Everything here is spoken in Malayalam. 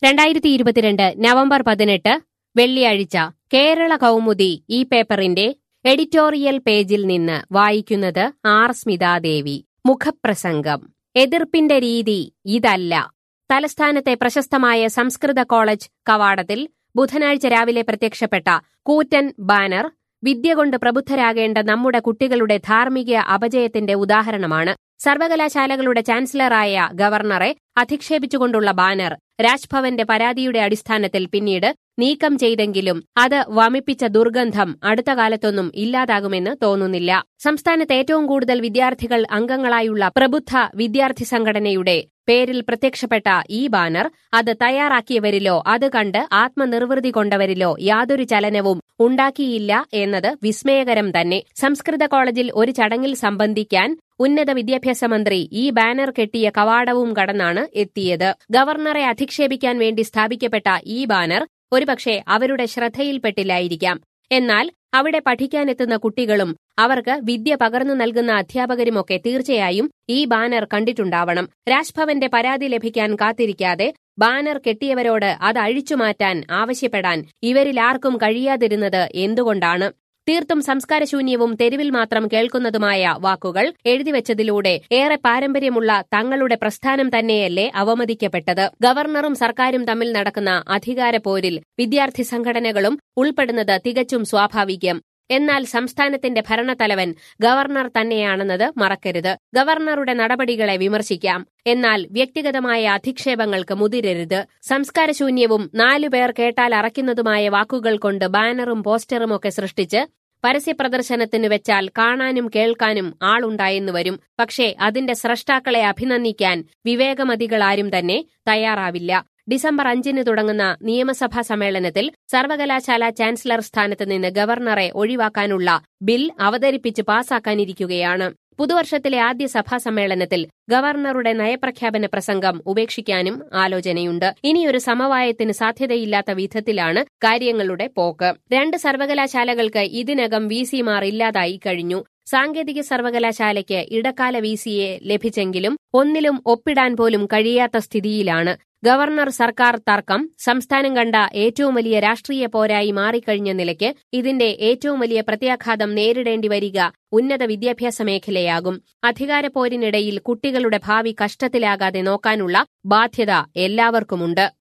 2022 നവംബർ 18 വെള്ളിയാഴ്ച കേരള കൗമുദി ഈ പേപ്പറിന്റെ എഡിറ്റോറിയൽ പേജിൽ നിന്ന് വായിക്കുന്നത് ആർ സ്മിതാദേവി. മുഖപ്രസംഗം. എതിർപ്പിന്റെ രീതി ഇതല്ല. തലസ്ഥാനത്തെ പ്രശസ്തമായ സംസ്കൃത കോളേജ് കവാടത്തിൽ ബുധനാഴ്ച രാവിലെ പ്രത്യക്ഷപ്പെട്ട കൂറ്റൻ ബാനർ വിദ്യ കൊണ്ട് പ്രബുദ്ധരാകേണ്ട നമ്മുടെ കുട്ടികളുടെ ധാർമ്മിക അപജയത്തിന്റെ ഉദാഹരണമാണ്. സർവകലാശാലകളുടെ ചാൻസലറായ ഗവർണറെ അധിക്ഷേപിച്ചുകൊണ്ടുള്ള ബാനർ രാജ്ഭവന്റെ പരാതിയുടെ അടിസ്ഥാനത്തിൽ പിന്നീട് നീക്കം ചെയ്തെങ്കിലും അത് വമിപ്പിച്ച ദുർഗന്ധം അടുത്ത കാലത്തൊന്നും ഇല്ലാതാകുമെന്ന് തോന്നുന്നില്ല. സംസ്ഥാനത്ത് ഏറ്റവും കൂടുതൽ വിദ്യാർത്ഥികൾ അംഗങ്ങളായുള്ള പ്രബുദ്ധ വിദ്യാർത്ഥി സംഘടനയുടെ പേരിൽ പ്രത്യക്ഷപ്പെട്ട ഈ ബാനർ അത് തയ്യാറാക്കിയവരിലോ അത് കണ്ട് ആത്മനിർവൃതി കൊണ്ടവരിലോ യാതൊരു ചലനവും ഉണ്ടാക്കിയില്ല എന്നത് വിസ്മയകരം തന്നെ. സംസ്കൃത കോളേജിൽ ഒരു ചടങ്ങിൽ സംബന്ധിക്കാൻ ഉന്നത വിദ്യാഭ്യാസ മന്ത്രി ഈ ബാനർ കെട്ടിയ കവാടവും കടന്നാണ് എത്തിയത്. ഗവർണറെ അധിക്ഷേപിക്കാൻ വേണ്ടി സ്ഥാപിക്കപ്പെട്ട ഈ ബാനർ ഒരുപക്ഷെ അവരുടെ ശ്രദ്ധയിൽപ്പെട്ടില്ലായിരിക്കാം. എന്നാൽ അവിടെ പഠിക്കാനെത്തുന്ന കുട്ടികളും അവർക്ക് വിദ്യ പകർന്നു നൽകുന്ന അധ്യാപകരുമൊക്കെ തീർച്ചയായും ഈ ബാനർ കണ്ടിട്ടുണ്ടാവണം. രാജ്ഭവന്റെ പരാതി ലഭിക്കാൻ കാത്തിരിക്കാതെ ബാനർ കെട്ടിയവരോട് അത് അഴിച്ചുമാറ്റാൻ ആവശ്യപ്പെടാൻ ഇവരിലാർക്കും കഴിയാതിരുന്നത് എന്തുകൊണ്ടാണ്? തീർത്തും സംസ്കാരശൂന്യവും തെരുവിൽ മാത്രം കേൾക്കുന്നതുമായ വാക്കുകൾ എഴുതിവെച്ചതിലൂടെ ഏറെ പാരമ്പര്യമുള്ള തങ്ങളുടെ പ്രസ്ഥാനം തന്നെയല്ലേ അവമതിക്കപ്പെട്ടത്? ഗവർണറും സർക്കാരും തമ്മിൽ നടക്കുന്ന അധികാരപ്പോരിൽ വിദ്യാർത്ഥി സംഘടനകളും ഉൾപ്പെടുന്നത് തികച്ചും സ്വാഭാവികം. എന്നാൽ സംസ്ഥാനത്തിന്റെ ഭരണത്തലവൻ ഗവർണർ തന്നെയാണെന്നത് മറക്കരുത്. ഗവർണറുടെ നടപടികളെ വിമർശിക്കാം, എന്നാൽ വ്യക്തിഗതമായ അധിക്ഷേപങ്ങൾക്ക് മുതിരരുത്. സംസ്കാരശൂന്യവും 4 പേർ കേട്ടാൽ അറയ്ക്കുന്നതുമായ വാക്കുകൾ കൊണ്ട് ബാനറും പോസ്റ്ററുമൊക്കെ സൃഷ്ടിച്ച് പരസ്യപ്രദർശനത്തിന് വെച്ചാൽ കാണാനും കേൾക്കാനും ആളുണ്ടായെന്നു വരും. പക്ഷേ അതിന്റെ സ്രഷ്ടാക്കളെ അഭിനന്ദിക്കാൻ വിവേകമതികളാരും തന്നെ തയ്യാറാവില്ല. ഡിസംബർ 5 തുടങ്ങുന്ന നിയമസഭാ സമ്മേളനത്തിൽ സർവകലാശാല ചാൻസലർ സ്ഥാനത്ത് നിന്ന് ഗവർണറെ ഒഴിവാക്കാനുള്ള ബിൽ അവതരിപ്പിച്ച് പാസാക്കാനിരിക്കുകയാണ്. പുതുവർഷത്തിലെ ആദ്യ സഭാ സമ്മേളനത്തിൽ ഗവർണറുടെ നയപ്രഖ്യാപന പ്രസംഗം ഉപേക്ഷിക്കാനും ആലോചനയുണ്ട്. ഇനിയൊരു സമവായത്തിന് സാധ്യതയില്ലാത്ത വിധത്തിലാണ് കാര്യങ്ങളുടെ പോക്ക്. 2 സർവകലാശാലകൾക്ക് ഇതിനകം വിസിമാർ ഇല്ലാതായി കഴിഞ്ഞു. സാങ്കേതിക സർവകലാശാലയ്ക്ക് ഇടക്കാല വിസിയെ ലഭിച്ചെങ്കിലും ഒന്നിലും ഒപ്പിടാൻ പോലും കഴിയാത്ത സ്ഥിതിയിലാണ്. ഗവർണർ സർക്കാർ തർക്കം സംസ്ഥാനം കണ്ട ഏറ്റവും വലിയ രാഷ്ട്രീയ പോരായി മാറിക്കഴിഞ്ഞ നിലയ്ക്ക് ഇതിന്റെ ഏറ്റവും വലിയ പ്രത്യാഘാതം നേരിടേണ്ടി വരിക ഉന്നത വിദ്യാഭ്യാസ മേഖലയാകും. അധികാരപ്പോരിനിടയിൽ കുട്ടികളുടെ ഭാവി കഷ്ടത്തിലാകാതെ നോക്കാനുള്ള ബാധ്യത എല്ലാവർക്കുമുണ്ട്.